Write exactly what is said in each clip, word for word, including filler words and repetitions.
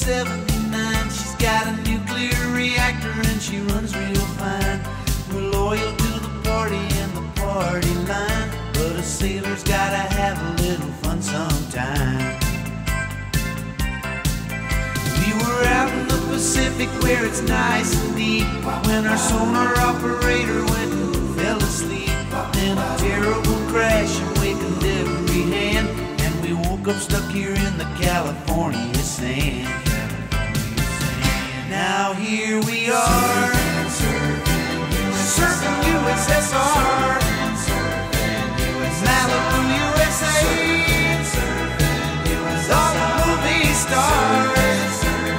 seventy-nine. She's got a nuclear reactor and she runs real fine. We're loyal to the party and the party line, but a sailor's gotta have a little fun sometime. We were out in the Pacific where it's nice and deep when our sonar operator went and fell asleep. Then a terrible crash awakened every hand, and we woke up stuck here in the California sand. Now here we are, surfing U S S R, Malibu, U S A, all the movie stars.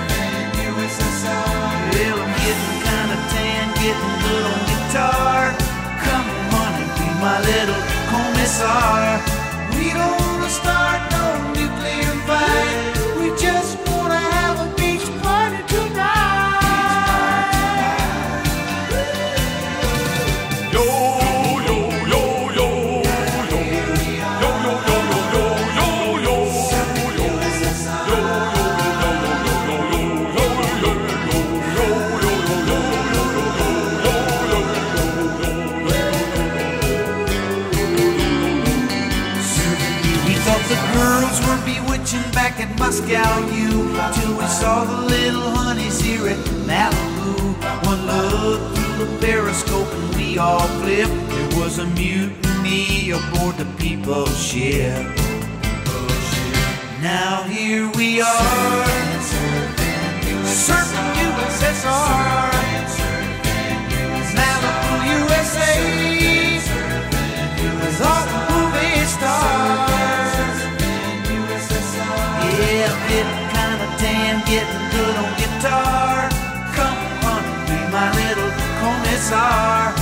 Well, I'm getting kinda tan, getting good on guitar. Come on and be my little commissar. We don't wanna start no nuclear fight, we just wanna have a beach party tonight. Yo, yo, yo, yo, yo, yo, yo, yo, yo, yo, yo, The girls were bewitching back at Moscow, you, till we saw the little honeys here at Malibu. One look through the periscope and we all flipped. There was a mutiny aboard the People's ship. Now here we are, surfing U S S R, Malibu, U S A, with all the movie stars. Yeah, getting kinda tan, getting good on guitar. Come on, be my little commissar.